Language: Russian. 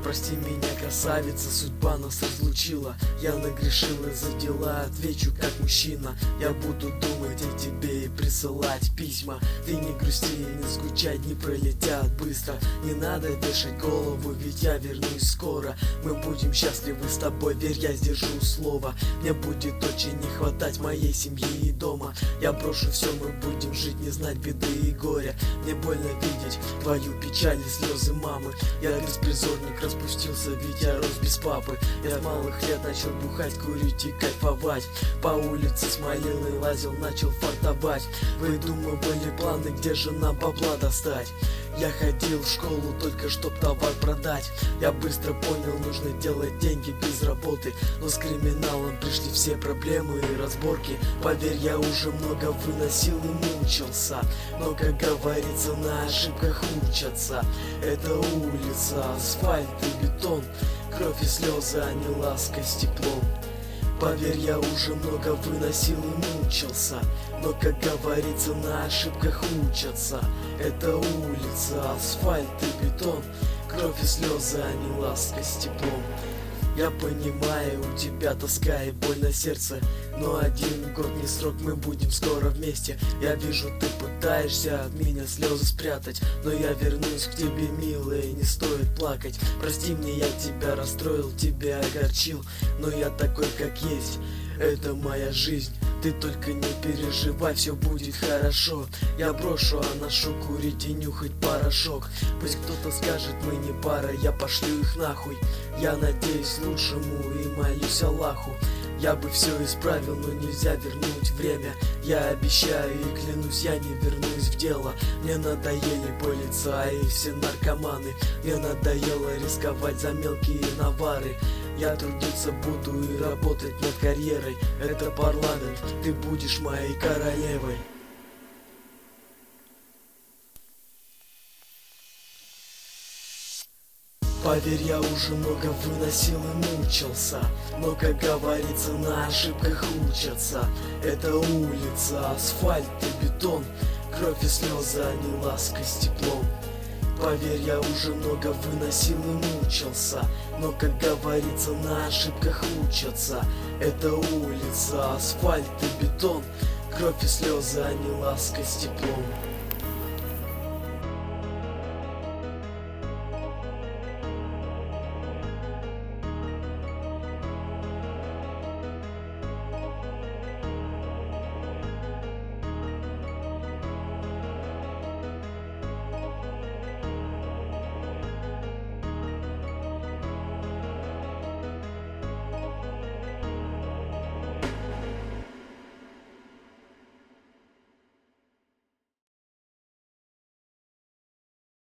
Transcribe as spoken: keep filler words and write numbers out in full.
Прости меня, красавица, судьба нас разлучила. Я нагрешил из-за дела, отвечу как мужчина. Я буду думать о тебе и присылать письма. Ты не грусти и не скучай, дни пролетят быстро. Не надо вешать голову, ведь я вернусь скоро. Мы будем счастливы с тобой, верь, я сдержу слово. Мне будет очень не хватать моей семьи и дома. Я брошу все, мы будем жить, не знать беды и горя. Мне больно видеть твою печаль и слезы мамы. Я беспризорник, распустился, ведь я рос без папы. Я с малых лет начал бухать, курить и кайфовать. По улице смолил и лазил, начал фартовать. Выдумывали планы, где же нам бабла достать. Я ходил в школу только чтоб товар продать. Я быстро понял, нужно делать деньги без работы. Но с криминалом пришли все проблемы и разборки. Поверь, я уже много выносил и мучился. Но, как говорится, на ошибках учатся. Это улица, асфальт и бетон. Кровь и слезы, а не ласка с теплом. Поверь, я уже много выносил и мучился. Но, как говорится, на ошибках учатся. Это улица, асфальт и бетон. Кровь и слезы, а не ласка с теплом. Я понимаю, у тебя тоска и боль на сердце. Но один год не срок, мы будем скоро вместе. Я вижу, ты пытаешься от меня слезы спрятать. Но я вернусь к тебе, милая, не стоит плакать. Прости мне, я тебя расстроил, тебя огорчил. Но я такой, как есть, это моя жизнь. Ты только не переживай, все будет хорошо. Я брошу, а ношу курить и нюхать порошок. Пусть кто-то скажет, мы не пара, я пошлю их нахуй. Я надеюсь лучшему и молюсь Аллаху. Я бы все исправил, но нельзя вернуть время. Я обещаю и клянусь, я не вернусь в дело. Мне надоели полицаи и все наркоманы. Мне надоело рисковать за мелкие навары. Я трудиться буду и работать над карьерой. Это парламент, ты будешь моей королевой. Поверь, я уже много выносил и мучился. Но, как говорится, на ошибках учатся. Это улица, асфальт и бетон. Кровь и слезы, а не ласка с теплом. Поверь, я уже много выносил и мучился. Но, как говорится, на ошибках учатся. Это улица, асфальт и бетон. Кровь и слезы, а не ласка с теплом.